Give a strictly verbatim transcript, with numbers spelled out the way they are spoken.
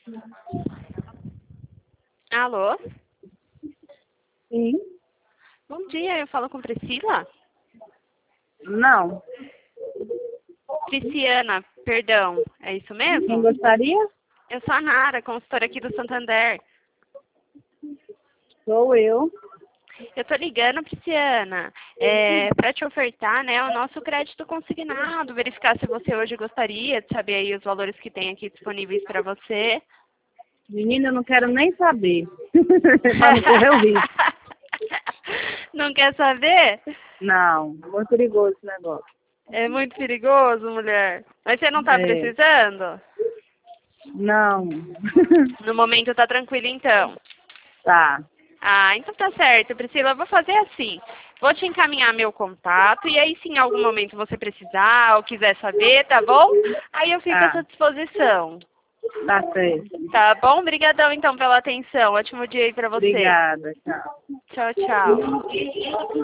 Alô? Sim. Bom dia, eu falo com Priscila? Não. Prisciana, perdão, é isso Quem mesmo? gostaria? Eu sou a Nara, consultora aqui do Santander. Sou eu. Eu tô ligando, Prisciana, é, para te ofertar, né, o nosso crédito consignado, verificar se você hoje gostaria de saber aí os valores que tem aqui disponíveis para você. Menina, eu não quero nem saber. Pra não correr o risco. Não quer saber? Não, muito perigoso esse negócio. É muito perigoso, mulher. Mas você não tá É. precisando? Não. No momento tá tranquilo, então. Tá. Ah, então tá certo, Priscila. Eu vou fazer assim. Vou te encaminhar meu contato e aí se em algum momento você precisar ou quiser saber, tá bom? Aí eu fico à Tá. sua disposição. Tá certo. Tá bom? Obrigadão então pela atenção. Ótimo dia aí pra você. Obrigada. Tchau. Tchau, tchau.